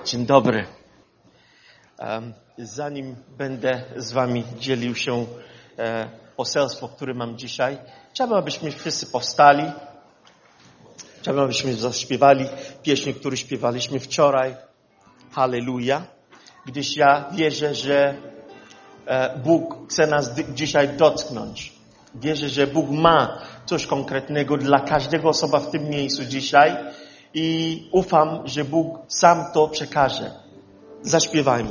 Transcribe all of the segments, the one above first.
Dzień dobry. Zanim będę z wami dzielił się poselstwo, które mam dzisiaj, chciałbym, abyśmy wszyscy powstali. Chciałbym, abyśmy zaśpiewali pieśń, którą śpiewaliśmy wczoraj. Halleluja. Gdyż ja wierzę, że Bóg chce nas dzisiaj dotknąć. Wierzę, że Bóg ma coś konkretnego dla każdego osoba w tym miejscu dzisiaj i ufam, że Bóg sam to przekaże. Zaśpiewajmy.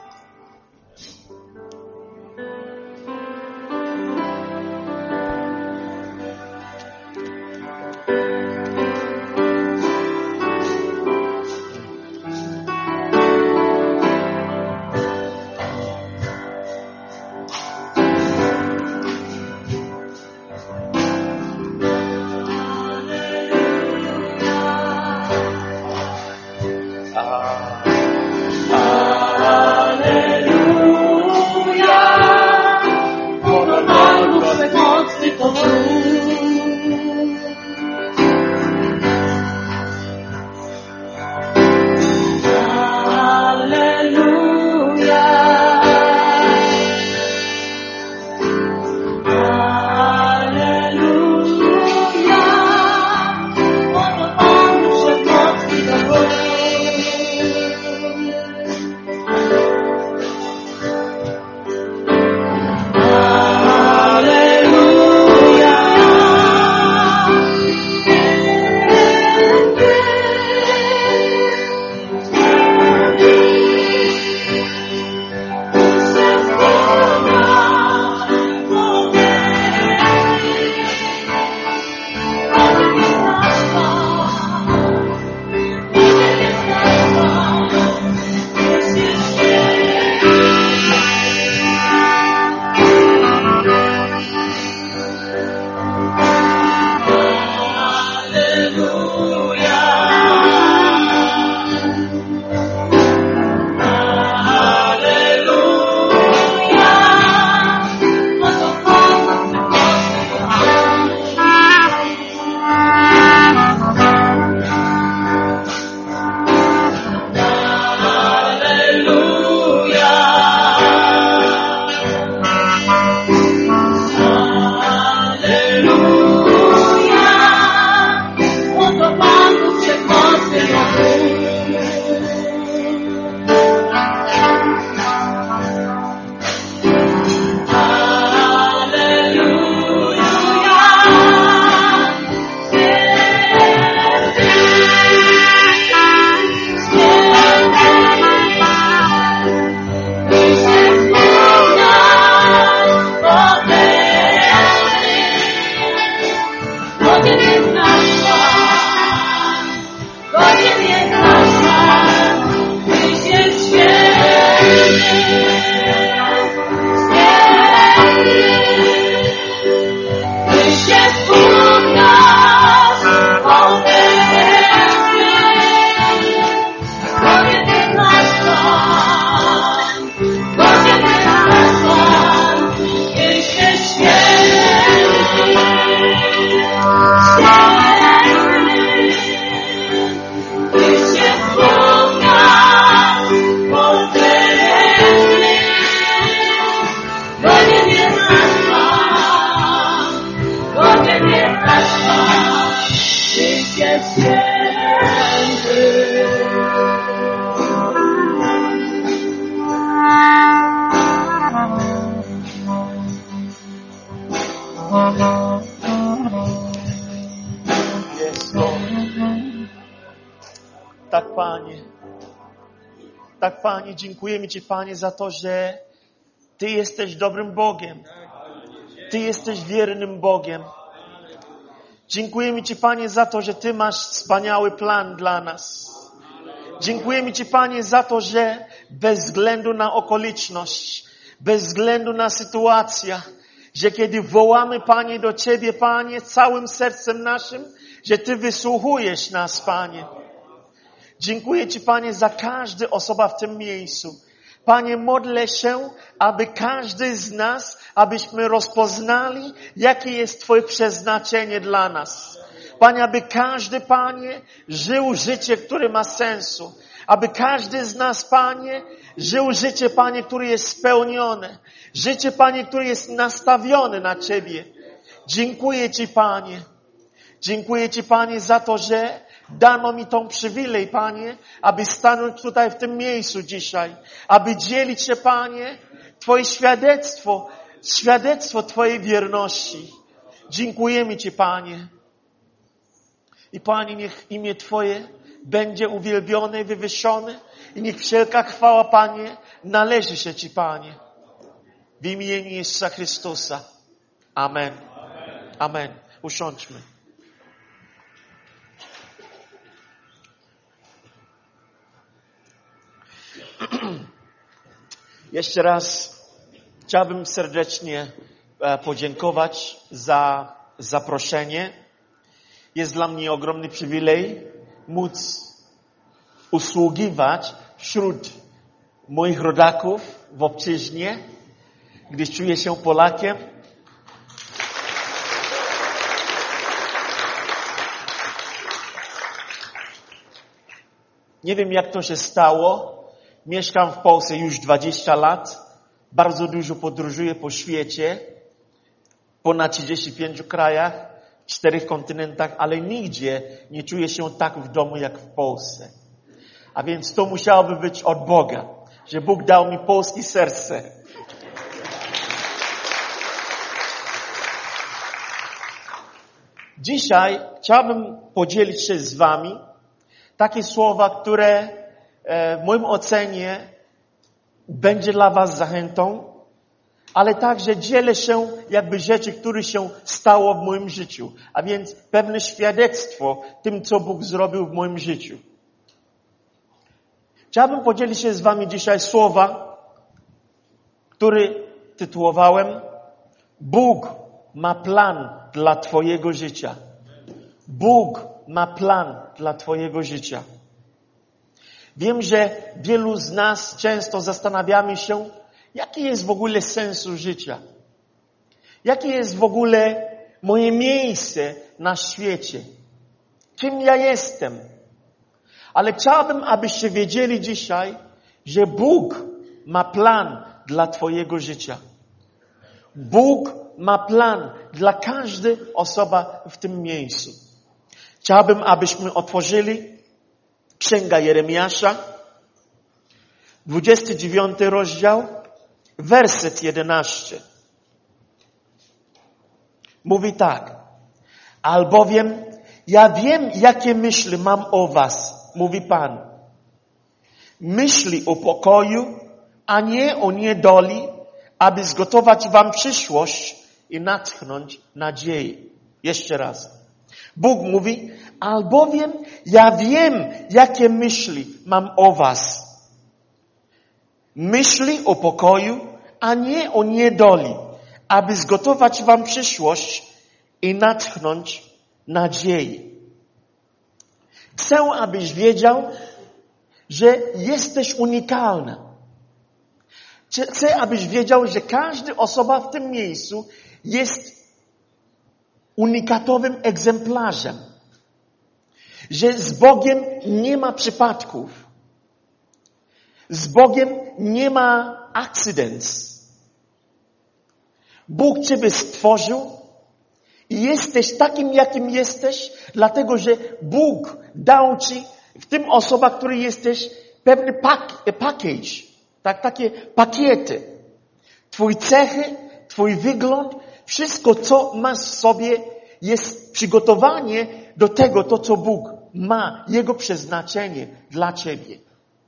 Tak, Panie, dziękujemy Ci, Panie, za to, że Ty jesteś dobrym Bogiem. Ty jesteś wiernym Bogiem. Dziękujemy Ci, Panie, za to, że Ty masz wspaniały plan dla nas. Dziękujemy Ci, Panie, za to, że bez względu na okoliczność, bez względu na sytuację, że kiedy wołamy, Panie, do Ciebie, Panie, całym sercem naszym, że Ty wysłuchujesz nas, Panie. Dziękuję Ci, Panie, za każdą osobę w tym miejscu. Panie, modlę się, aby każdy z nas, abyśmy rozpoznali, jakie jest Twoje przeznaczenie dla nas. Panie, aby każdy, Panie, żył życie, które ma sensu. Aby każdy z nas, Panie, żył życie, Panie, które jest spełnione. Życie, Panie, które jest nastawione na Ciebie. Dziękuję Ci, Panie. Dziękuję Ci, Panie, za to, że dano mi tą przywilej, Panie, aby stanąć tutaj w tym miejscu dzisiaj. Aby dzielić się, Panie, Twoje świadectwo Twojej wierności. Dziękujemy Ci, Panie. I Panie, niech imię Twoje będzie uwielbione i wywyższone. I niech wszelka chwała, Panie, należy się Ci, Panie. W imieniu Jezusa Chrystusa. Amen. Amen. Usiądźmy. Jeszcze raz chciałbym serdecznie podziękować za zaproszenie. Jest dla mnie ogromny przywilej móc usługiwać wśród moich rodaków w obczyźnie, gdyż czuję się Polakiem. Nie wiem, jak to się stało. Mieszkam w Polsce już 20 lat. Bardzo dużo podróżuję po świecie. Ponad 35 krajach, 4 kontynentach, ale nigdzie nie czuję się tak w domu jak w Polsce. A więc to musiałoby być od Boga, że Bóg dał mi polskie serce. Dzisiaj chciałbym podzielić się z Wami takie słowa, które w moim ocenie będzie dla Was zachętą, ale także dzielę się jakby rzeczy, które się stało w moim życiu. A więc pewne świadectwo tym, co Bóg zrobił w moim życiu. Chciałbym podzielić się z Wami dzisiaj słowa, które tytułowałem Bóg ma plan dla Twojego życia. Bóg ma plan dla Twojego życia. Wiem, że wielu z nas często zastanawiamy się, jaki jest w ogóle sensu życia. Jakie jest w ogóle moje miejsce na świecie. Kim ja jestem. Ale chciałbym, abyście wiedzieli dzisiaj, że Bóg ma plan dla Twojego życia. Bóg ma plan dla każdej osoby w tym miejscu. Chciałbym, abyśmy otworzyli Księga Jeremiasza, 29 rozdział, werset 11. Mówi tak. Albowiem ja wiem, jakie myśli mam o was, mówi Pan. Myśli o pokoju, a nie o niedoli, aby zgotować wam przyszłość i natchnąć nadzieję. Jeszcze raz. Bóg mówi, albowiem ja wiem, jakie myśli mam o was. Myśli o pokoju, a nie o niedoli, aby zgotować wam przyszłość i natchnąć nadzieję. Chcę, abyś wiedział, że jesteś unikalna. Chcę, abyś wiedział, że każda osoba w tym miejscu jest unikatowym egzemplarzem. Że z Bogiem nie ma przypadków. Z Bogiem nie ma accidents. Bóg Ciebie stworzył i jesteś takim, jakim jesteś, dlatego, że Bóg dał Ci w tym osobach, który jesteś, pewny package, tak, takie pakiety. Twój cechy, Twój wygląd, wszystko, co masz w sobie, jest przygotowanie do tego, to co Bóg ma, Jego przeznaczenie dla Ciebie.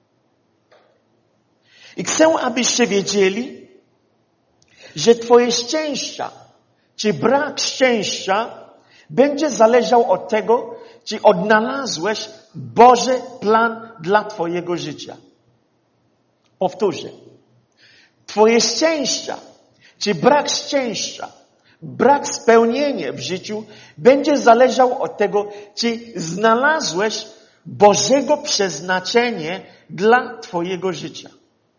I chcę, abyście wiedzieli, że Twoje szczęścia, czy brak szczęścia będzie zależał od tego, czy odnalazłeś Boży plan dla Twojego życia. Powtórzę. Twoje szczęścia, czy brak szczęścia, brak spełnienia w życiu będzie zależał od tego, czy znalazłeś Bożego przeznaczenie dla Twojego życia.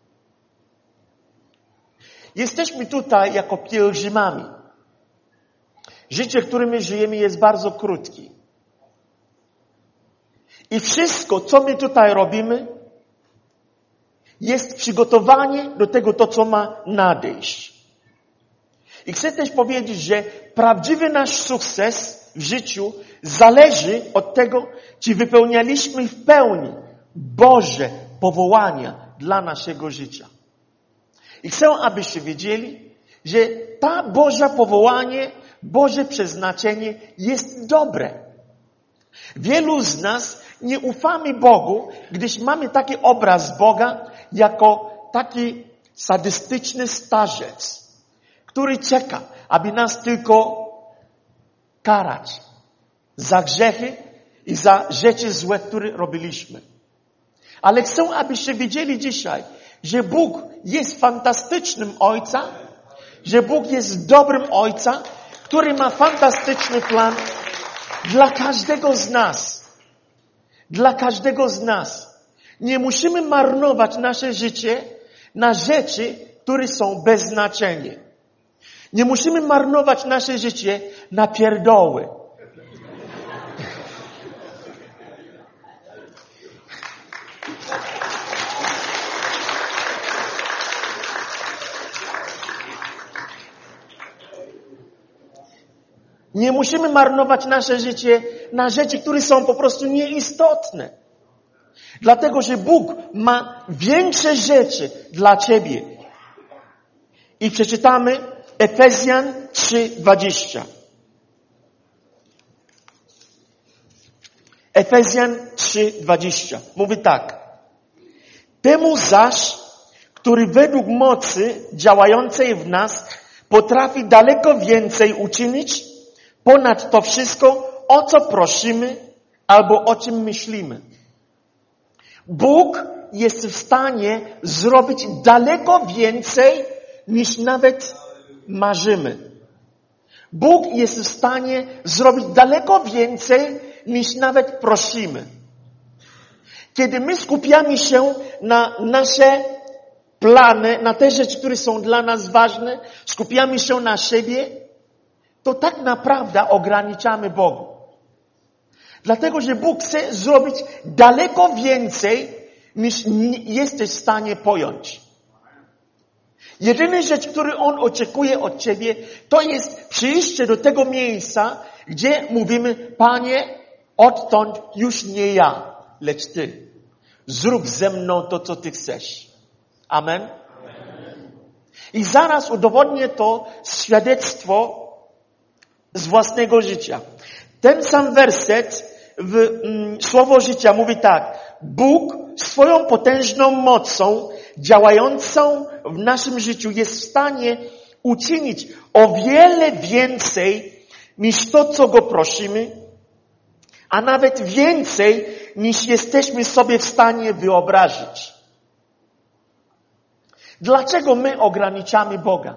Jesteśmy tutaj jako pielgrzymami. Życie, którym my żyjemy, jest bardzo krótkie. I wszystko, co my tutaj robimy, jest przygotowanie do tego, to co ma nadejść. I chcę też powiedzieć, że prawdziwy nasz sukces w życiu zależy od tego, czy wypełnialiśmy w pełni Boże powołania dla naszego życia. I chcę, abyście wiedzieli, że ta Boże powołanie, Boże przeznaczenie jest dobre. Wielu z nas nie ufamy Bogu, gdyż mamy taki obraz Boga jako taki sadystyczny starzec, który czeka, aby nas tylko karać za grzechy i za rzeczy złe, które robiliśmy. Ale chcę, abyście wiedzieli dzisiaj, że Bóg jest fantastycznym Ojcem, że Bóg jest dobrym Ojcem, który ma fantastyczny plan dla każdego z nas. Dla każdego z nas. Nie musimy marnować nasze życie na rzeczy, które są bez znaczenia. Nie musimy marnować nasze życie na pierdoły. Nie musimy marnować nasze życie na rzeczy, które są po prostu nieistotne. Dlatego, że Bóg ma większe rzeczy dla ciebie. I przeczytamy Efezjan 3:20. Efezjan 3:20. Mówi tak. Temu zaś, który według mocy działającej w nas potrafi daleko więcej uczynić ponad to wszystko, o co prosimy albo o czym myślimy. Bóg jest w stanie zrobić daleko więcej, niż nawet marzymy. Bóg jest w stanie zrobić daleko więcej, niż nawet prosimy. Kiedy my skupiamy się na nasze plany, na te rzeczy, które są dla nas ważne, skupiamy się na siebie, to tak naprawdę ograniczamy Bogu. Dlatego, że Bóg chce zrobić daleko więcej, niż jesteś w stanie pojąć. Jedyna rzecz, którą On oczekuje od ciebie, to jest przyjście do tego miejsca, gdzie mówimy, Panie, odtąd już nie ja, lecz Ty. Zrób ze mną to, co Ty chcesz. Amen? I zaraz udowodnię to świadectwo z własnego życia. Ten sam werset w Słowo Życia mówi tak. Bóg swoją potężną mocą działającą w naszym życiu jest w stanie uczynić o wiele więcej niż to, co Go prosimy, a nawet więcej niż jesteśmy sobie w stanie wyobrazić. Dlaczego my ograniczamy Boga?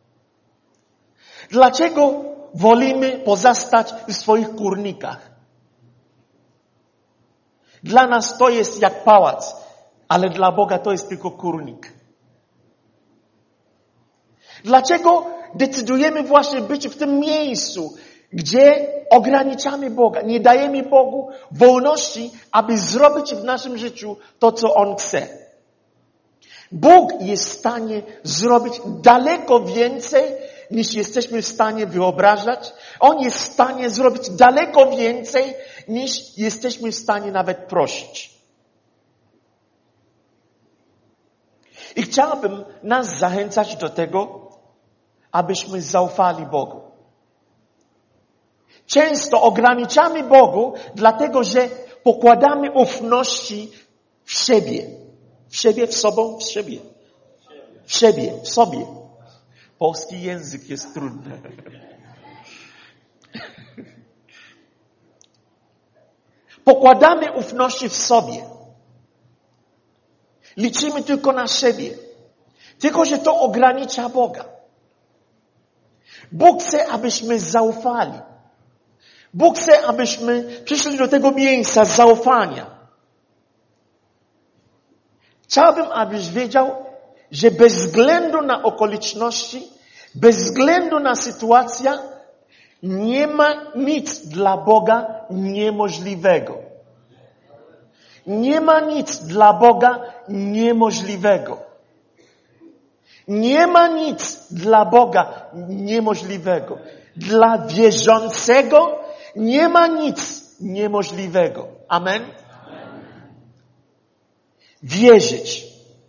Dlaczego wolimy pozostać w swoich kurnikach? Dla nas to jest jak pałac, ale dla Boga to jest tylko kurnik. Dlaczego decydujemy właśnie być w tym miejscu, gdzie ograniczamy Boga, nie dajemy Bogu wolności, aby zrobić w naszym życiu to, co On chce? Bóg jest w stanie zrobić daleko więcej, niż jesteśmy w stanie wyobrażać. On jest w stanie zrobić daleko więcej, niż jesteśmy w stanie nawet prosić. I chciałbym nas zachęcać do tego, abyśmy zaufali Bogu. Często ograniczamy Bogu, dlatego że pokładamy ufności w siebie. W siebie, w sobą, w siebie. W siebie, w sobie. Polski język jest trudny. Pokładamy ufności w sobie. Liczymy tylko na siebie. Tylko, że to ogranicza Boga. Bóg chce, abyśmy zaufali. Bóg chce, abyśmy przyszli do tego miejsca zaufania. Chciałbym, abyś wiedział, że bez względu na okoliczności, bez względu na sytuację, nie ma nic dla Boga niemożliwego. Nie ma nic dla Boga niemożliwego. Nie ma nic dla Boga niemożliwego. Dla wierzącego nie ma nic niemożliwego. Amen? Wierzyć.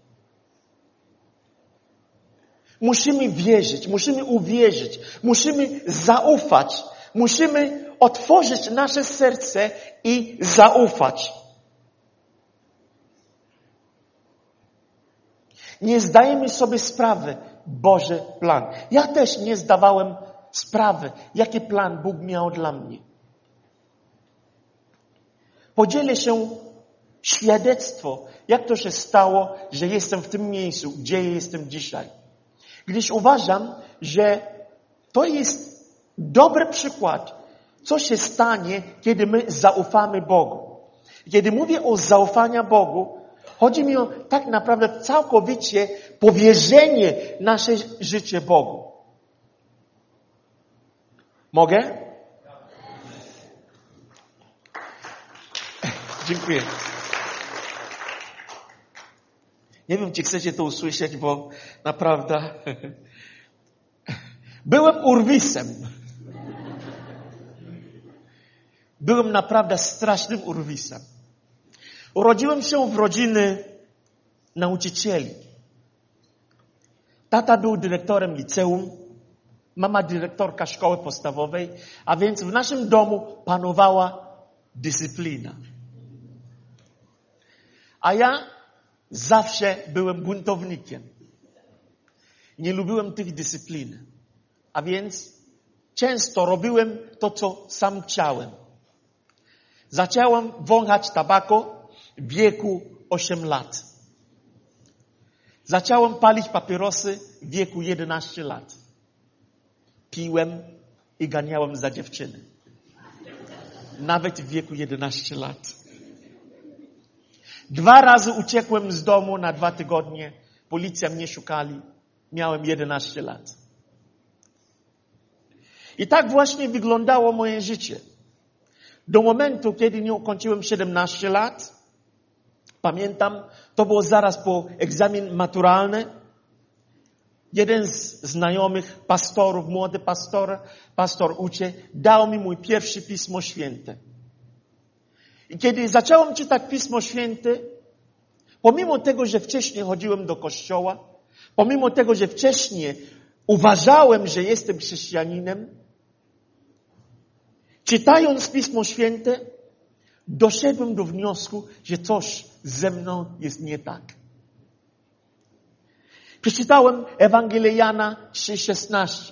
Musimy wierzyć, musimy uwierzyć, musimy zaufać, musimy otworzyć nasze serce i zaufać. Nie zdajemy sobie sprawy, Boży plan. Ja też nie zdawałem sprawy, jaki plan Bóg miał dla mnie. Podzielę się świadectwo, jak to się stało, że jestem w tym miejscu, gdzie jestem dzisiaj. Gdyż uważam, że to jest dobry przykład, co się stanie, kiedy my zaufamy Bogu. Kiedy mówię o zaufaniu Bogu, chodzi mi o tak naprawdę całkowicie powierzenie nasze życie Bogu. Mogę? Dziękuję. Nie wiem, czy chcecie to usłyszeć, bo naprawdę byłem urwisem. Byłem naprawdę strasznym urwisem. Urodziłem się w rodzinie nauczycieli. Tata był dyrektorem liceum, mama dyrektorka szkoły podstawowej, a więc w naszym domu panowała dyscyplina. A ja zawsze byłem buntownikiem. Nie lubiłem tych dyscyplin. A więc często robiłem to, co sam chciałem. Zacząłem wąchać tabako w wieku 8 lat. Zacząłem palić papierosy w wieku 11 lat. Piłem i ganiałem za dziewczyny. Nawet w wieku 11 lat. 2 razy uciekłem z domu na 2 tygodnie. Policja mnie szukali. Miałem 11 lat. I tak właśnie wyglądało moje życie. Do momentu, kiedy nie ukończyłem 17 lat, pamiętam, to było zaraz po egzamin maturalny. Jeden z znajomych pastorów, młody pastor Ucie, dał mi mój pierwszy Pismo Święte. I kiedy zacząłem czytać Pismo Święte, pomimo tego, że wcześniej chodziłem do kościoła, pomimo tego, że wcześniej uważałem, że jestem chrześcijaninem, czytając Pismo Święte, doszedłem do wniosku, że coś ze mną jest nie tak. Przeczytałem Ewangelię Jana 3,16,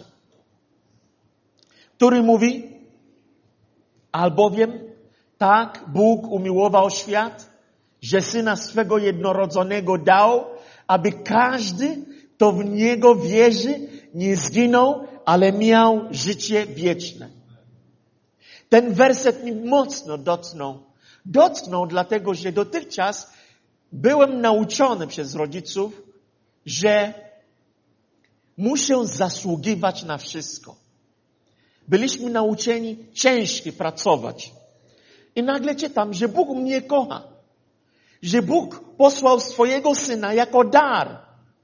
który mówi, albowiem tak Bóg umiłował świat, że Syna swego jednorodzonego dał, aby każdy, kto w Niego wierzy, nie zginął, ale miał życie wieczne. Ten werset mi mocno dotknął. Dotknął dlatego, że dotychczas byłem nauczony przez rodziców, że muszę zasługiwać na wszystko. Byliśmy nauczeni ciężko pracować. I nagle czytam, że Bóg mnie kocha. Że Bóg posłał swojego Syna jako dar.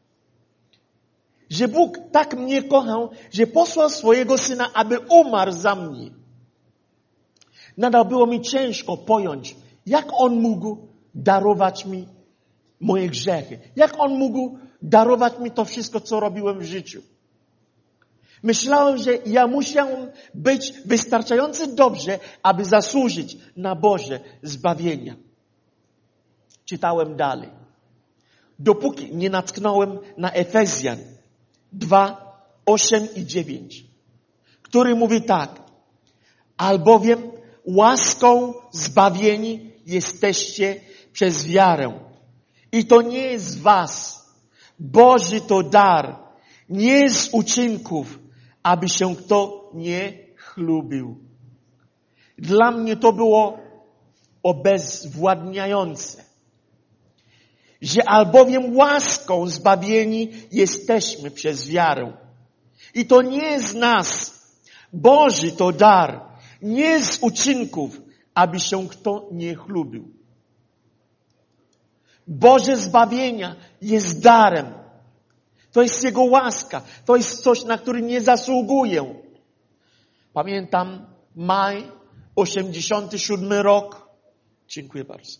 Że Bóg tak mnie kochał, że posłał swojego Syna, aby umarł za mnie. Nadal było mi ciężko pojąć, jak On mógł darować mi moje grzechy. Jak On mógł darować mi to wszystko, co robiłem w życiu. Myślałem, że ja musiałem być wystarczająco dobrze, aby zasłużyć na Boże zbawienie. Czytałem dalej. Dopóki nie natknąłem na Efezjan 2, 8 i 9, który mówi tak. Albowiem łaską zbawieni jesteście przez wiarę. I to nie jest z was. Boży to dar. Nie z uczynków, aby się kto nie chlubił. Dla mnie to było obezwładniające. Że albowiem łaską zbawieni jesteśmy przez wiarę. I to nie z nas. Boży to dar. Nie z uczynków, aby się kto nie chlubił. Boże zbawienia jest darem. To jest Jego łaska. To jest coś, na który nie zasługuję. Pamiętam maj, 87 rok. Dziękuję bardzo.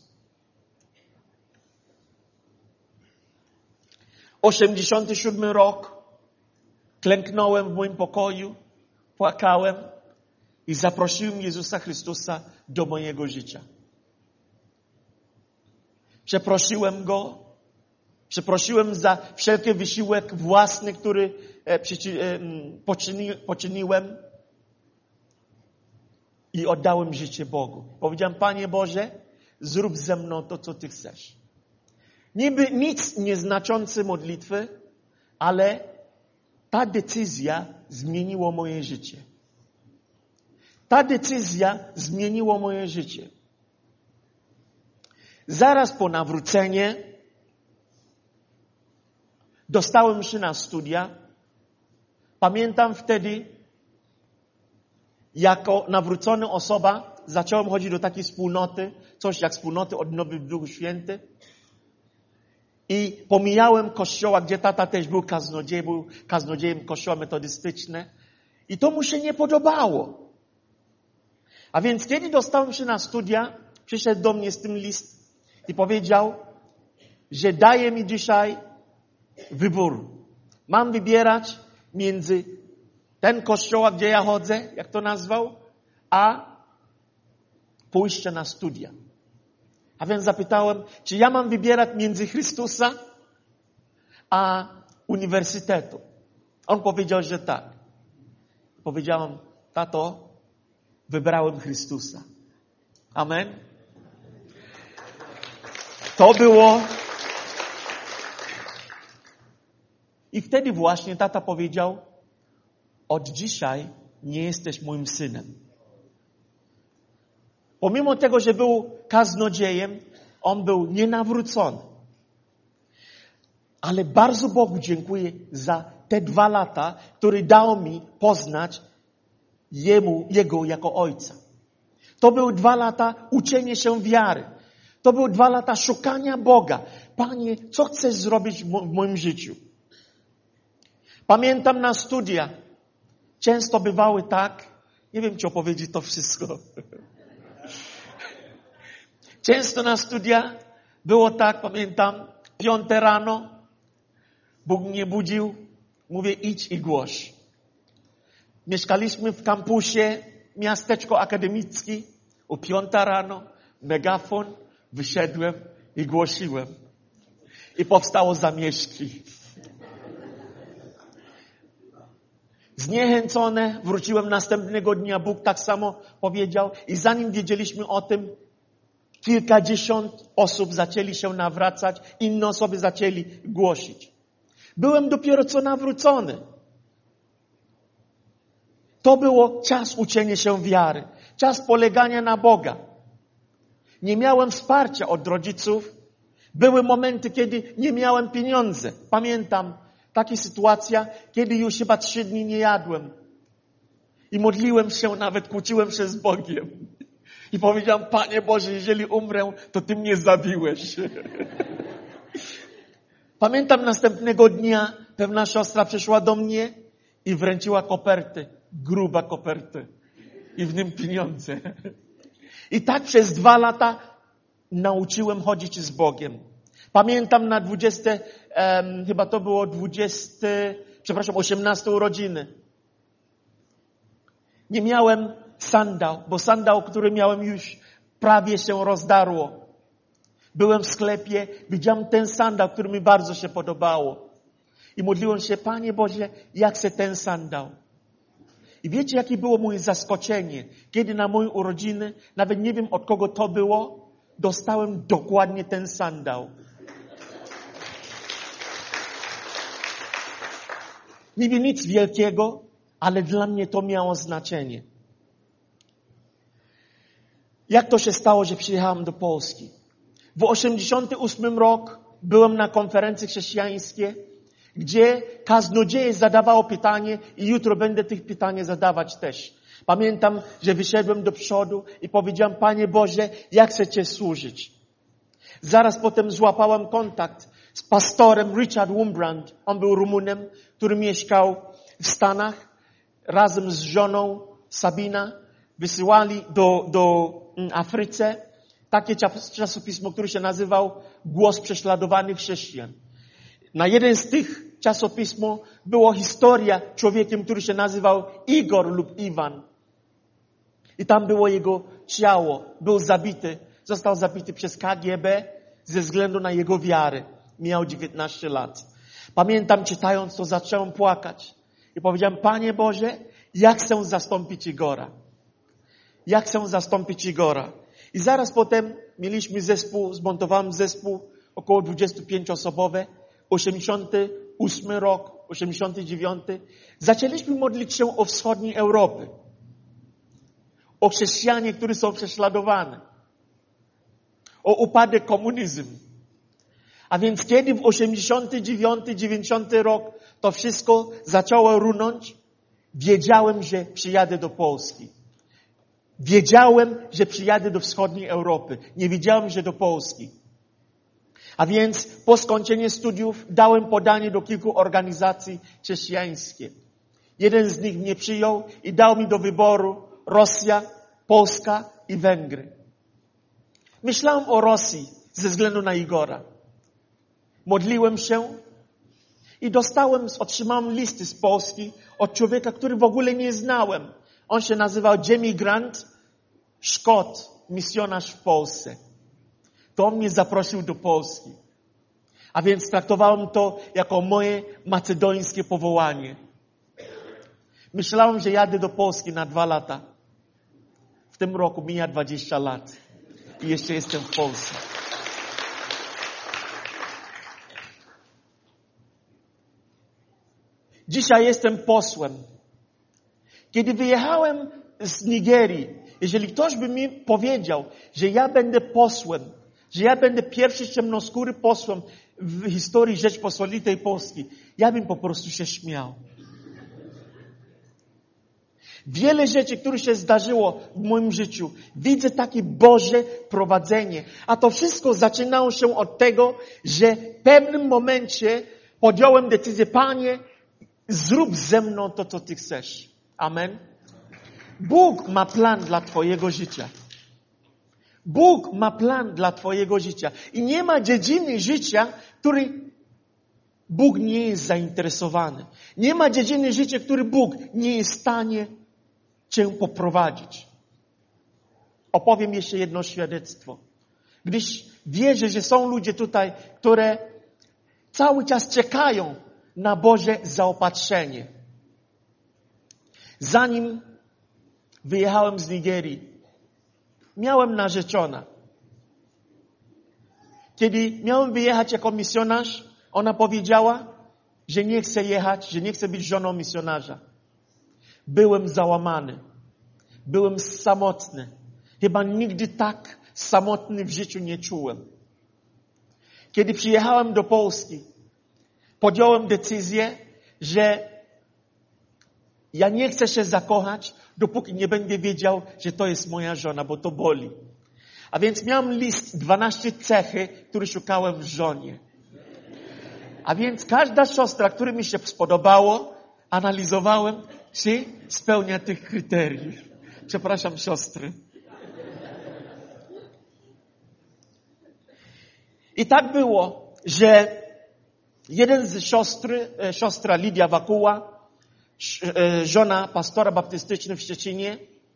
87 rok. Klęknąłem w moim pokoju, płakałem i zaprosiłem Jezusa Chrystusa do mojego życia. Przeprosiłem za wszelki wysiłek własny, który poczyniłem i oddałem życie Bogu. Powiedziałem, Panie Boże, zrób ze mną to, co Ty chcesz. Niby nic nieznaczące modlitwy, ale ta decyzja zmieniła moje życie. Ta decyzja zmieniła moje życie. Zaraz po nawróceniu dostałem się na studia. Pamiętam wtedy, jako nawrócona osoba, zacząłem chodzić do takiej wspólnoty, coś jak wspólnoty odnowy w Duchu Świętym. I pomijałem kościoła, gdzie tata też był kaznodziejem kościoła metodystycznego. I to mu się nie podobało. A więc kiedy dostałem się na studia, przyszedł do mnie z tym list i powiedział, że daje mi dzisiaj wybór. Mam wybierać między ten kościoła, gdzie ja chodzę, jak to nazwał, a pójście na studia. A więc zapytałem, czy ja mam wybierać między Chrystusa a uniwersytetu. On powiedział, że tak. Powiedziałem, tato, wybrałem Chrystusa. Amen. To było. I wtedy właśnie tata powiedział, od dzisiaj nie jesteś moim synem. Pomimo tego, że był kaznodziejem, on był nienawrócony. Ale bardzo Bogu dziękuję za te 2 lata, które dał mi poznać Jego jako Ojca. To były 2 lata uczenia się wiary. To były 2 lata szukania Boga. Panie, co chcesz zrobić w moim życiu? Pamiętam na studia. Często bywały tak, nie wiem, czy opowiedzieć to wszystko. Często na studia było tak, pamiętam, 5 rano, Bóg mnie budził, mówię, idź i głoś. Mieszkaliśmy w kampusie, miasteczko akademickie, o 5 rano, megafon, wyszedłem i głosiłem. I powstało zamieszki. Zniechęcony, wróciłem następnego dnia, Bóg tak samo powiedział i zanim wiedzieliśmy o tym, kilkadziesiąt osób zaczęli się nawracać, inne osoby zaczęli głosić. Byłem dopiero co nawrócony. To było czas uczenia się wiary, czas polegania na Boga. Nie miałem wsparcia od rodziców. Były momenty, kiedy nie miałem pieniędzy. Pamiętam taka sytuacja, kiedy już chyba 3 dni nie jadłem. I modliłem się, nawet kłóciłem się z Bogiem. I powiedziałem, Panie Boże, jeżeli umrę, to Ty mnie zabiłeś. Pamiętam następnego dnia pewna siostra przyszła do mnie i wręczyła kopertę, gruba kopertę. I w nim pieniądze. I tak przez 2 lata nauczyłem chodzić z Bogiem. Pamiętam na 18 urodziny. Nie miałem sandał, bo sandał, który miałem już prawie się rozdarło. Byłem w sklepie, widziałem ten sandał, który mi bardzo się podobało. I modliłem się, Panie Boże, jak chcę ten sandał. I wiecie, jakie było moje zaskoczenie? Kiedy na moje urodziny, nawet nie wiem od kogo to było, dostałem dokładnie ten sandał. Niby nic wielkiego, ale dla mnie to miało znaczenie. Jak to się stało, że przyjechałem do Polski? W 88 roku byłem na konferencji chrześcijańskiej, gdzie kaznodzieje zadawało pytanie i jutro będę tych pytań zadawać też. Pamiętam, że wyszedłem do przodu i powiedziałem, Panie Boże, jak chcę Cię służyć? Zaraz potem złapałem kontakt z pastorem Richard Wurmbrand. On był Rumunem, który mieszkał w Stanach razem z żoną Sabina. Wysyłali do Afryce takie czasopismo, które się nazywał Głos Prześladowanych Chrześcijan. Na jeden z tych czasopismo była historia człowiekiem, który się nazywał Igor lub Iwan. I tam było jego ciało. Był zabity. Został zabity przez KGB ze względu na jego wiarę. Miał 19 lat. Pamiętam, czytając to, zacząłem płakać. I powiedziałem, Panie Boże, jak chcę zastąpić Igora? Jak chcę zastąpić Igora? I zaraz potem mieliśmy zespół, zmontowałem zespół około 25-osobowy. 88 rok, 89. Zaczęliśmy modlić się o wschodniej Europy. O chrześcijanie, którzy są prześladowani. O upadek komunizmu. A więc kiedy w 89, 90 rok to wszystko zaczęło runąć, wiedziałem, że przyjadę do Polski. Wiedziałem, że przyjadę do wschodniej Europy. Nie wiedziałem, że do Polski. A więc po skończeniu studiów dałem podanie do kilku organizacji chrześcijańskich. Jeden z nich mnie przyjął i dał mi do wyboru Rosja, Polska i Węgry. Myślałem o Rosji ze względu na Igora. Modliłem się i otrzymałem listy z Polski od człowieka, który w ogóle nie znałem. On się nazywał Jamie Grant, Szkot, misjonarz w Polsce. To on mnie zaprosił do Polski. A więc traktowałem to jako moje macedońskie powołanie. Myślałem, że jadę do Polski na 2 lata. W tym roku mija 20 lat. I jeszcze jestem w Polsce. Dzisiaj jestem posłem. Kiedy wyjechałem z Nigerii, jeżeli ktoś by mi powiedział, że ja będę posłem, że ja będę pierwszy ciemnoskóry posłem w historii Rzeczpospolitej Polski, ja bym po prostu się śmiał. Wiele rzeczy, które się zdarzyło w moim życiu, widzę takie Boże prowadzenie. A to wszystko zaczynało się od tego, że w pewnym momencie podjąłem decyzję, Panie, zrób ze mną to, co Ty chcesz. Amen. Bóg ma plan dla Twojego życia. Bóg ma plan dla Twojego życia. I nie ma dziedziny życia, której Bóg nie jest zainteresowany. Nie ma dziedziny życia, której Bóg nie jest w stanie Cię poprowadzić. Opowiem jeszcze jedno świadectwo. Gdyż wierzę, że są ludzie tutaj, które cały czas czekają na Boże zaopatrzenie. Zanim wyjechałem z Nigerii, miałem narzeczona. Kiedy miałem wyjechać jako misjonarz, ona powiedziała, że nie chce jechać, że nie chce być żoną misjonarza. Byłem załamany. Byłem samotny. Chyba nigdy tak samotny w życiu nie czułem. Kiedy przyjechałem do Polski, podjąłem decyzję, że ja nie chcę się zakochać, dopóki nie będę wiedział, że to jest moja żona, bo to boli. A więc miałem list 12 cechy, które szukałem w żonie. A więc każda siostra, która mi się spodobało, analizowałem, czy spełnia tych kryteriów. Przepraszam, siostry. I tak było, że jeden z siostra Lidia Wakuła, żona pastora baptystycznego w Szczecinie,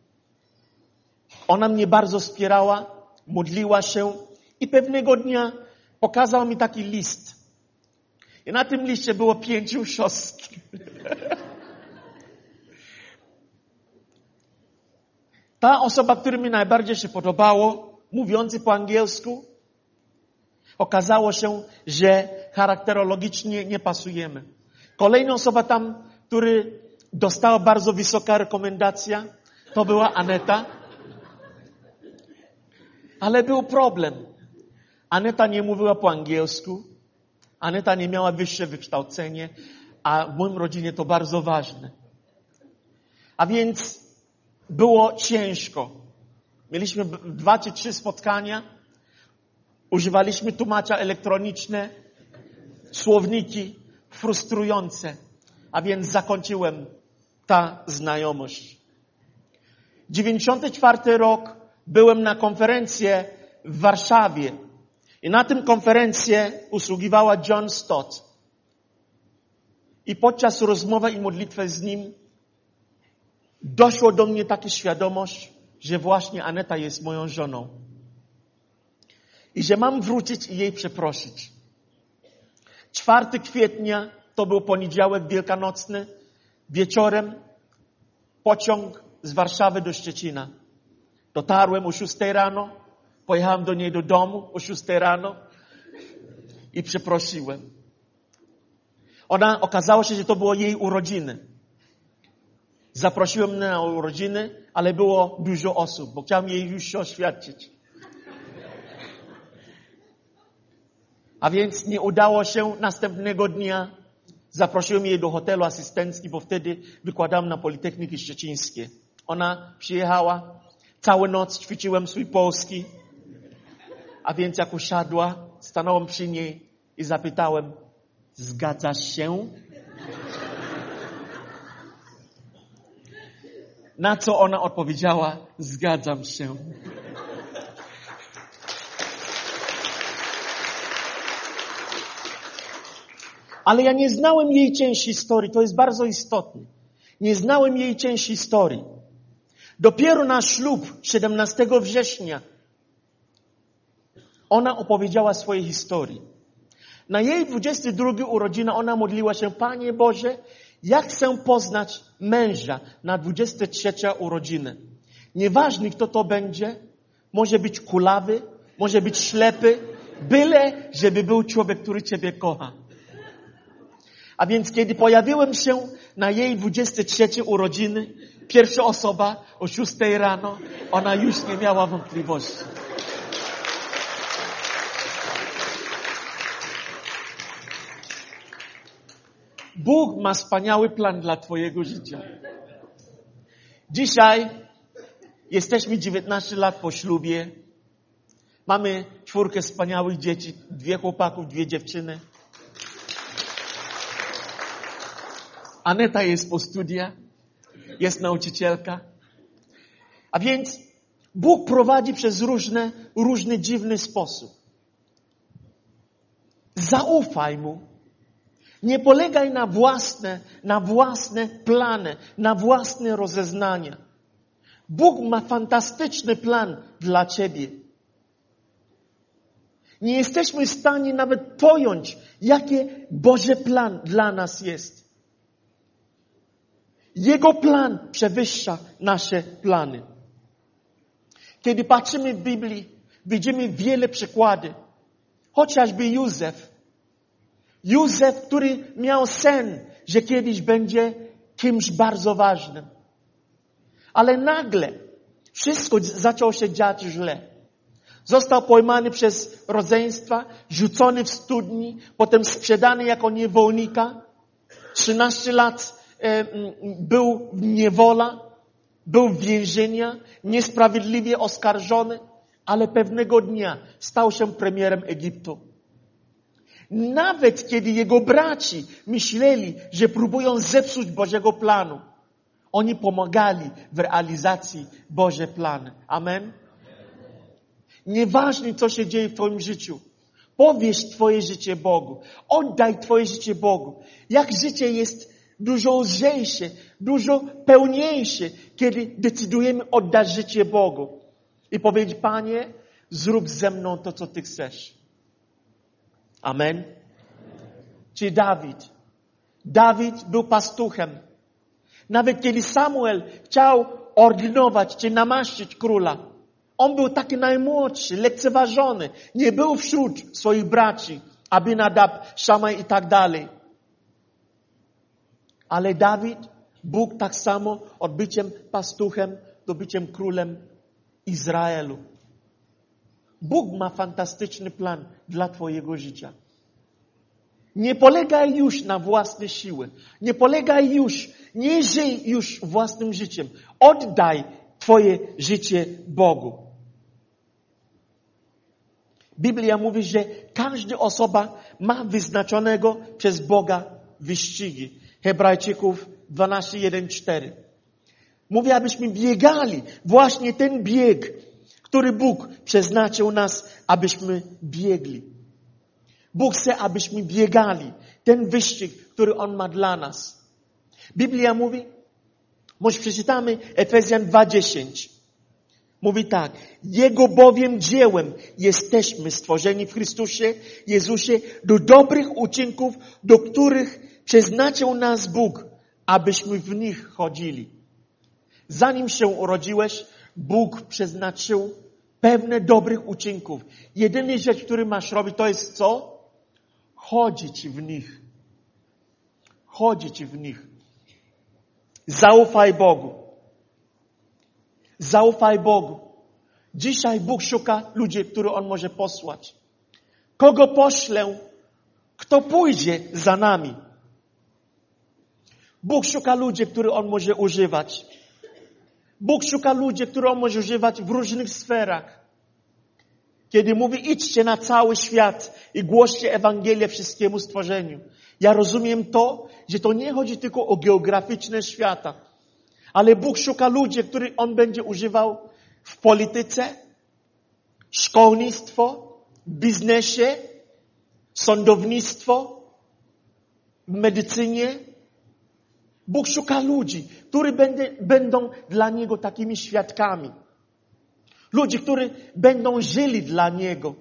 ona mnie bardzo wspierała, modliła się i pewnego dnia pokazała mi taki list. I na tym liście było 5 siostr. Ta osoba, która mi najbardziej się podobało, mówiący po angielsku, okazało się, że charakterologicznie nie pasujemy. Kolejna osoba tam, która dostała bardzo wysoka rekomendacja, to była Aneta. Ale był problem. Aneta nie mówiła po angielsku. Aneta nie miała wyższe wykształcenie, a w moim rodzinie to bardzo ważne. A więc było ciężko. Mieliśmy 2 czy 3 spotkania. Używaliśmy tłumacza elektroniczne, słowniki frustrujące. A więc zakończyłem ta znajomość. 94 rok byłem na konferencji w Warszawie. I na tym konferencji usługiwała John Stott. I podczas rozmowy i modlitwy z nim doszło do mnie taka świadomość, że właśnie Aneta jest moją żoną. I że mam wrócić i jej przeprosić. 4 kwietnia to był poniedziałek wielkanocny. Wieczorem pociąg z Warszawy do Szczecina. Dotarłem o 6 rano. Pojechałem do niej do domu o 6 rano. I przeprosiłem. Okazało się, że to było jej urodziny. Zaprosiłem na urodziny, ale było dużo osób, bo chciałem jej już się oświadczyć. A więc nie udało się następnego dnia. Zaprosiłem jej do hotelu asystencki, bo wtedy wykładałem na Politechniki Szczecińskiej. Ona przyjechała, całą noc ćwiczyłem swój polski. A więc jak usiadła, stanąłem przy niej i zapytałem, zgadzasz się? Na co ona odpowiedziała, zgadzam się. Ale ja nie znałem jej części historii, to jest bardzo istotne. Nie znałem jej części historii. Dopiero na ślub 17 września ona opowiedziała swojej historii. Na jej 22 urodziny ona modliła się, Panie Boże, jak chcę poznać męża na 23 urodziny. Nieważne kto to będzie, może być kulawy, może być ślepy, byle żeby był człowiek, który Ciebie kocha. A więc kiedy pojawiłem się na jej 23 urodziny, pierwsza osoba o 6 rano, ona już nie miała wątpliwości. Bóg ma wspaniały plan dla Twojego życia. Dzisiaj jesteśmy 19 lat po ślubie. Mamy 4 wspaniałych dzieci, 2 chłopaków, 2 dziewczyny. Aneta jest po studiach, jest nauczycielka. A więc Bóg prowadzi przez różny dziwny sposób. Zaufaj Mu. Nie polegaj na własne plany, na własne rozeznania. Bóg ma fantastyczny plan dla Ciebie. Nie jesteśmy w stanie nawet pojąć, jaki Boży plan dla nas jest. Jego plan przewyższa nasze plany. Kiedy patrzymy w Biblii, widzimy wiele przykładów. Chociażby Józef, który miał sen, że kiedyś będzie kimś bardzo ważnym. Ale nagle wszystko zaczęło się dziać źle. Został pojmany przez rodzeństwa, rzucony w studni, potem sprzedany jako niewolnika. 13 lat był w niewola, był w więzieniu, niesprawiedliwie oskarżony, ale pewnego dnia stał się premierem Egiptu. Nawet kiedy jego braci myśleli, że próbują zepsuć Bożego planu, oni pomagali w realizacji Bożego planu. Amen? Nieważne, co się dzieje w Twoim życiu. Powierz Twoje życie Bogu. Oddaj Twoje życie Bogu. Jak życie jest dużo lżejsze, dużo pełniejsze, kiedy decydujemy oddać życie Bogu. I powiedzieć, Panie, zrób ze mną to, co Ty chcesz. Amen. Czy Dawid? Dawid był pastuchem. Nawet kiedy Samuel chciał ordynować czy namaszczyć króla, on był taki najmłodszy, lekceważony. Nie był wśród swoich braci, Abinadab, Szamaj i tak dalej. Ale Dawid, Bóg tak samo od byciem pastuchem do byciem królem Izraelu. Bóg ma fantastyczny plan dla Twojego życia. Nie polegaj już na własne siły. Nie żyj już własnym życiem. Oddaj Twoje życie Bogu. Biblia mówi, że każda osoba ma wyznaczonego przez Boga wyścigi. Hebrajczyków 12:1-4. Mówi, abyśmy biegali właśnie ten bieg, który Bóg przeznaczył nas, abyśmy biegli. Bóg chce, abyśmy biegali ten wyścig, który On ma dla nas. Biblia mówi, może przeczytamy Efezjan 2:10. Mówi tak, Jego bowiem dziełem jesteśmy stworzeni w Chrystusie Jezusie do dobrych uczynków, do których przeznaczył nas Bóg, abyśmy w nich chodzili. Zanim się urodziłeś, Bóg przeznaczył pewne dobrych uczynków. Jedyna rzecz, którą masz robić, to jest co? Chodzić w nich. Chodzić w nich. Zaufaj Bogu. Zaufaj Bogu. Dzisiaj Bóg szuka ludzi, których On może posłać. Kogo poślę? Kto pójdzie za nami? Bóg szuka ludzi, których On może używać. Bóg szuka ludzi, których On może używać w różnych sferach. Kiedy mówi, idźcie na cały świat i głoście Ewangelię wszystkiemu stworzeniu. Ja rozumiem to, że to nie chodzi tylko o geograficzne świata. Ale Bóg szuka ludzi, których On będzie używał w polityce, szkolnictwo, biznesie, sądownictwo, w medycynie. Bóg szuka ludzi, którzy będą dla Niego takimi świadkami. Ludzi, którzy będą żyli dla Niego.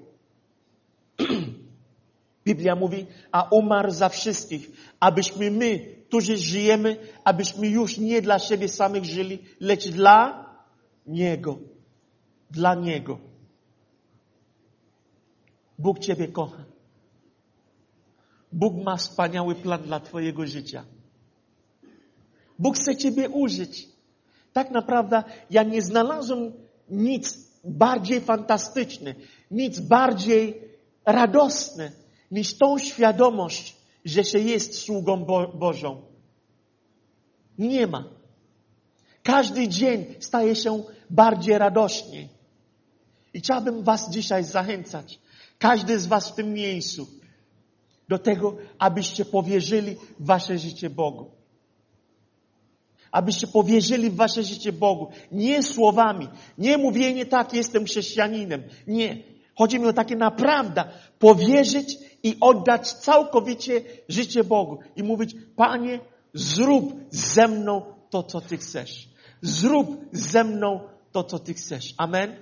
Biblia mówi, a umarł za wszystkich, abyśmy my, którzy żyjemy, abyśmy już nie dla siebie samych żyli, lecz dla Niego. Dla Niego. Bóg Ciebie kocha. Bóg ma wspaniały plan dla Twojego życia. Bóg chce Ciebie użyć. Tak naprawdę ja nie znalazłem nic bardziej fantastyczne, nic bardziej radosne niż tą świadomość, że się jest sługą Bożą. Nie ma. Każdy dzień staje się bardziej radośnie. I chciałbym Was dzisiaj zachęcać, każdy z Was w tym miejscu, do tego, abyście powierzyli wasze życie Bogu. Abyście powierzyli w wasze życie Bogu. Nie słowami. Nie mówienie tak, jestem chrześcijaninem. Nie. Chodzi mi o takie naprawdę powierzyć i oddać całkowicie życie Bogu. I mówić, Panie, zrób ze mną to, co Ty chcesz. Zrób ze mną to, co Ty chcesz. Amen?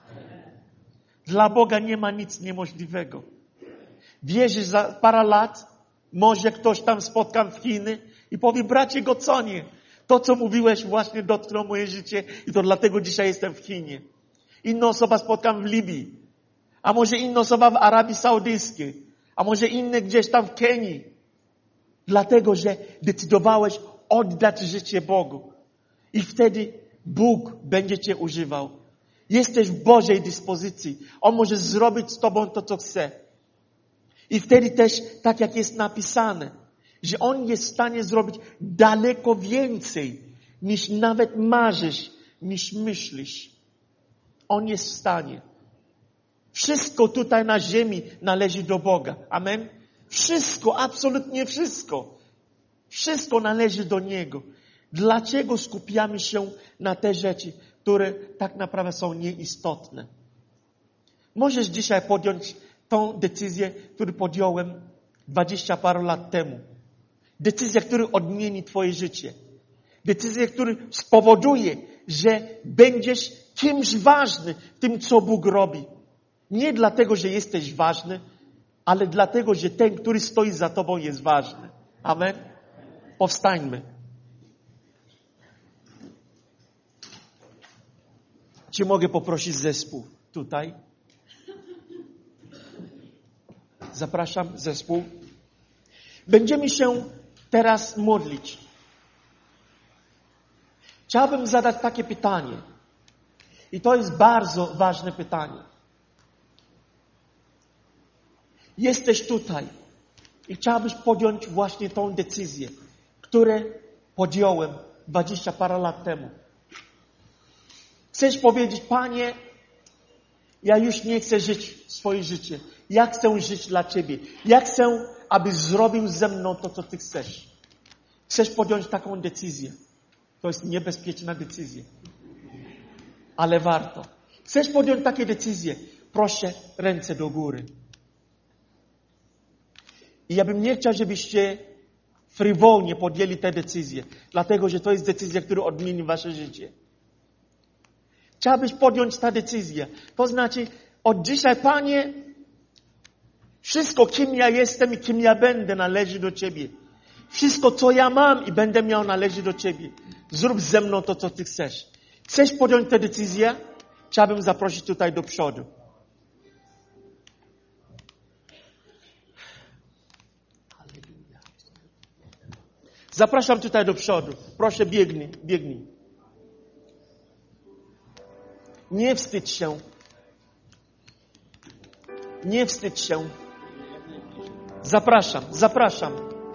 Dla Boga nie ma nic niemożliwego. Wierzysz, za parę lat może ktoś tam spotkam w Chiny i powie, bracie Goconie, to, co mówiłeś, właśnie dotknął moje życie i to dlatego dzisiaj jestem w Chinie. Inna osoba spotkam w Libii, a może inna osoba w Arabii Saudyjskiej, a może inny gdzieś tam w Kenii. Dlatego, że decydowałeś oddać życie Bogu. I wtedy Bóg będzie Cię używał. Jesteś w Bożej dyspozycji. On może zrobić z Tobą to, co chce. I wtedy też, tak jak jest napisane, że On jest w stanie zrobić daleko więcej, niż nawet marzysz, niż myślisz. On jest w stanie. Wszystko tutaj na ziemi należy do Boga. Amen? Wszystko, absolutnie wszystko. Wszystko należy do Niego. Dlaczego skupiamy się na te rzeczy, które tak naprawdę są nieistotne? Możesz dzisiaj podjąć tą decyzję, którą podjąłem 20 parę lat temu. Decyzja, która odmieni Twoje życie. Decyzja, która spowoduje, że będziesz kimś ważny w tym, co Bóg robi. Nie dlatego, że jesteś ważny, ale dlatego, że ten, który stoi za Tobą, jest ważny. Amen? Powstańmy. Czy mogę poprosić zespół tutaj? Zapraszam zespół. Będziemy się teraz modlić. Chciałbym zadać takie pytanie. I to jest bardzo ważne pytanie. Jesteś tutaj i chciałbyś podjąć właśnie tą decyzję, którą podjąłem 20 parę lat temu. Chcesz powiedzieć, Panie, Ja już nie chcę żyć swoje życie. Ja chcę żyć dla Ciebie. Ja chcę, abyś zrobił ze mną to, co Ty chcesz. Chcesz podjąć taką decyzję. To jest niebezpieczna decyzja. Ale warto. Chcesz podjąć takie decyzje? Proszę, ręce do góry. I ja bym nie chciał, żebyście frywolnie podjęli te decyzje. Dlatego, że to jest decyzja, która odmieni wasze życie. Chciałbyś podjąć tę decyzję. To znaczy, od dzisiaj, Panie, wszystko, kim ja jestem i kim ja będę, należy do Ciebie. Wszystko, co ja mam i będę miał, należy do Ciebie. Zrób ze mną to, co Ty chcesz. Chcesz podjąć tę decyzję? Chciałbym zaprosić tutaj do przodu. Zapraszam tutaj do przodu. Proszę, biegnij. Nie wstydź się. Nie wstydź się. Zapraszam.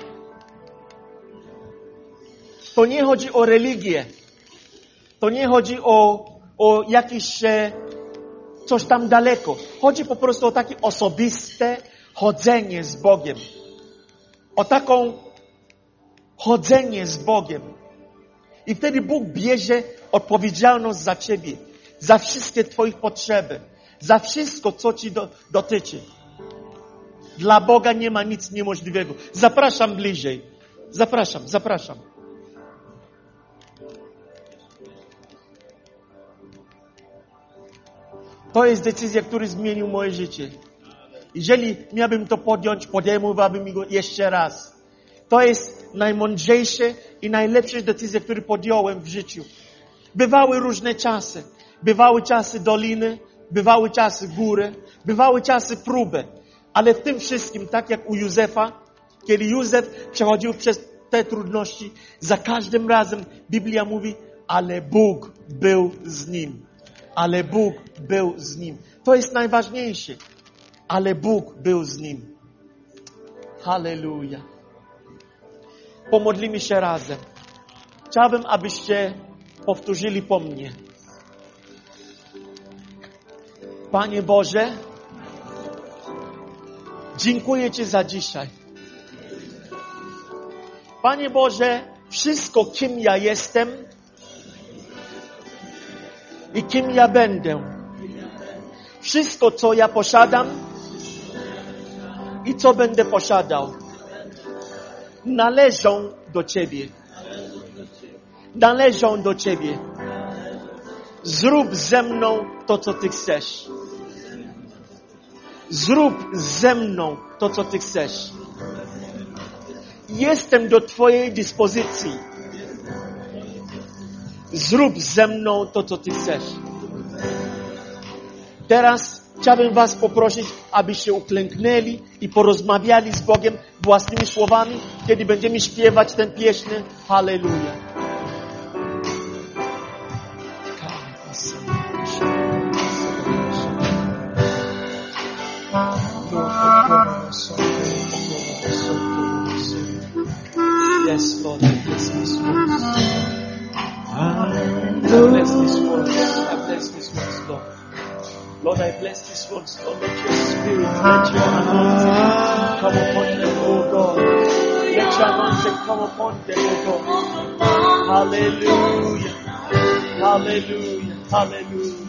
To nie chodzi o religię. To nie chodzi o jakieś coś tam daleko. Chodzi po prostu o takie osobiste chodzenie z Bogiem. O taką chodzenie z Bogiem. I wtedy Bóg bierze odpowiedzialność za Ciebie. Za wszystkie Twoje potrzeby. Za wszystko, co Ci dotyczy. Dla Boga nie ma nic niemożliwego. Zapraszam bliżej. Zapraszam. To jest decyzja, która zmienił moje życie. Jeżeli miałbym to podjąć, podejmowałbym go jeszcze raz. To jest najmądrzejsze i najlepsze decyzje, które podjąłem w życiu. Bywały różne czasy. Bywały czasy doliny, bywały czasy góry, bywały czasy próby. Ale w tym wszystkim, tak jak u Józefa, kiedy Józef przechodził przez te trudności, za każdym razem Biblia mówi, ale Bóg był z nim. Ale Bóg był z nim. To jest najważniejsze. Ale Bóg był z nim. Halleluja. Pomodlimy się razem. Chciałbym, abyście powtórzyli po mnie. Panie Boże, dziękuję Ci za dzisiaj. Panie Boże, wszystko, kim ja jestem i kim ja będę, wszystko, co ja posiadam i co będę posiadał, należą do Ciebie. Należą do Ciebie. Zrób ze mną to, co Ty chcesz. Zrób ze mną to, co Ty chcesz. Jestem do Twojej dyspozycji. Zrób ze mną to, co Ty chcesz. Teraz chciałbym Was poprosić, abyście uklęknęli i porozmawiali z Bogiem własnymi słowami, kiedy będziemy śpiewać ten pieśń. Halleluja. Yes, Lord, I bless this word. I bless this word. I bless this word, Lord. Lord, I bless this word, Lord. Let your spirit, let your anointing come upon them, oh God. Let your anointing come upon them, oh God. Hallelujah. Hallelujah. Hallelujah.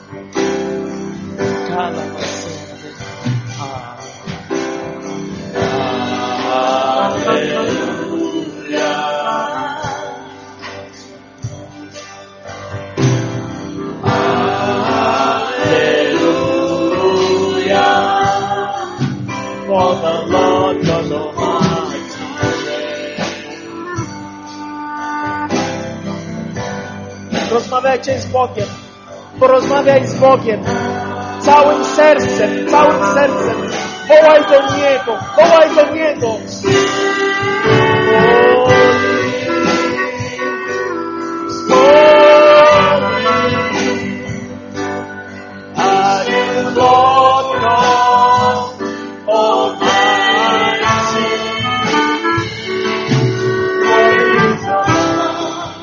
For the Lord God Almighty. Rozmawiajcie z Bogiem. Porozmawiaj z Bogiem. Całym sercem. Wołaj do Niego.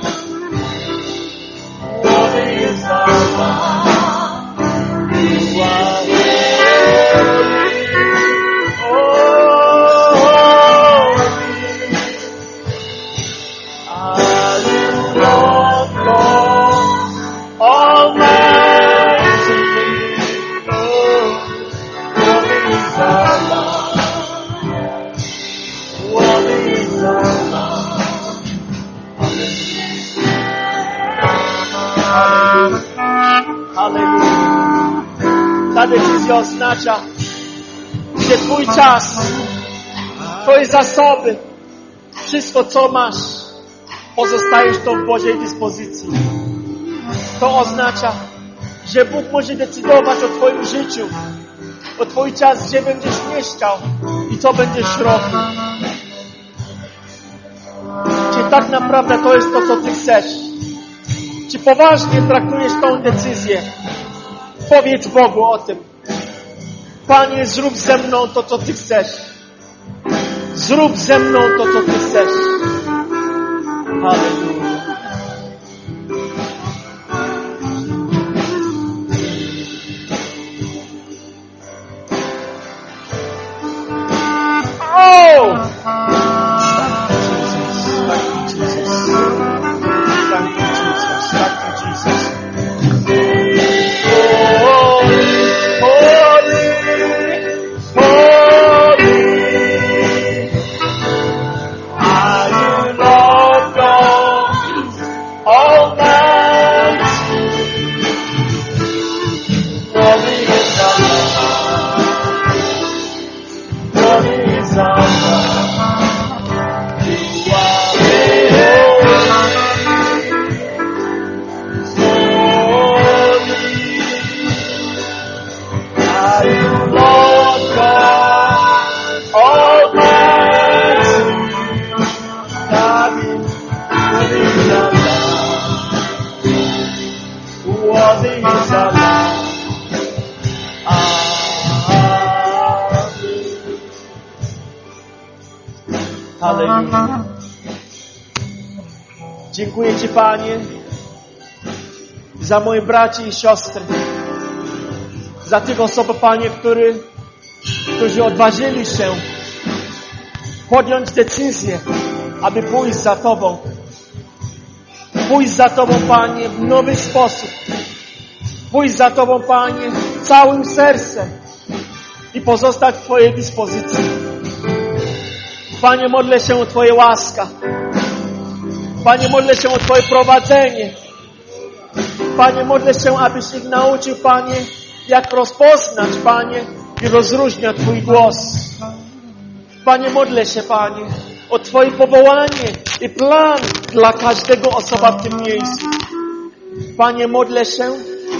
You are decyzja oznacza, że Twój czas, Twoje zasoby, wszystko co masz, pozostajesz to w Bożej dyspozycji. To oznacza, że Bóg może decydować o Twoim życiu, o Twój czas, gdzie będziesz mieszkał i co będziesz robił. Czy tak naprawdę to jest to, co Ty chcesz? Czy poważnie traktujesz tą decyzję? Powiedz Bogu o tym. Panie, zrób ze mną to, co Ty chcesz. Zrób ze mną to, co Ty chcesz. Halleluja. Oh! Halleluja. Dziękuję Ci, Panie, za moje braci i siostry, za tych osób, Panie, którzy odważyli się podjąć decyzję, aby pójść za Tobą. Pójść za Tobą, Panie, w nowy sposób. Pójść za Tobą, Panie, całym sercem i pozostać w Twojej dyspozycji. Panie, modlę się o Twoje łaska. Panie, modlę się o Twoje prowadzenie. Panie, modlę się, abyś ich nauczył, Panie, jak rozpoznać, Panie, i rozróżniać Twój głos. Panie, modlę się, Panie, o Twoje powołanie i plan dla każdego osoba w tym miejscu. Panie, modlę się,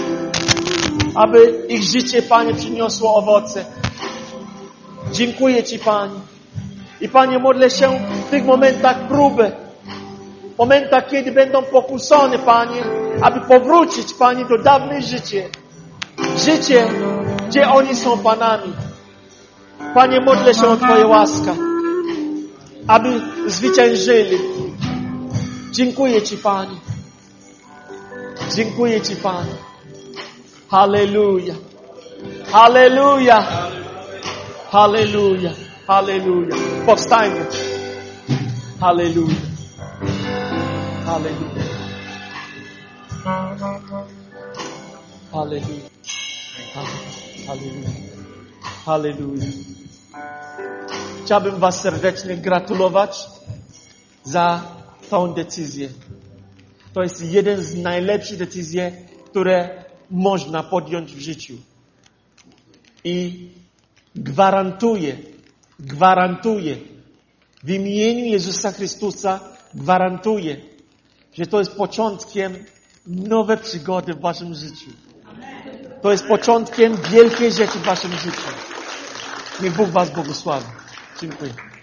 aby ich życie, Panie, przyniosło owoce. Dziękuję Ci, Panie. I Panie, modlę się w tych momentach próby, momentach, kiedy będą pokuszone, Panie, aby powrócić, Panie, do dawnej życie. Życie, gdzie oni są Panami. Panie, modlę się o Twoje łaska, aby zwyciężyli. Dziękuję Ci, Panie. Dziękuję Ci, Panie. Halleluja. Halleluja. Halleluja. Halleluja. Powstajmy. Halleluja. Halleluja. Halleluja. Halleluja. Halleluja. Chciałbym Was serdecznie gratulować za tą decyzję. To jest jeden z najlepszych decyzji, które można podjąć w życiu. I gwarantuję w imieniu Jezusa Chrystusa, gwarantuję, że to jest początkiem nowej przygody w Waszym życiu. To jest początkiem wielkiej rzeczy w Waszym życiu. Niech Bóg Was błogosławi. Dziękuję.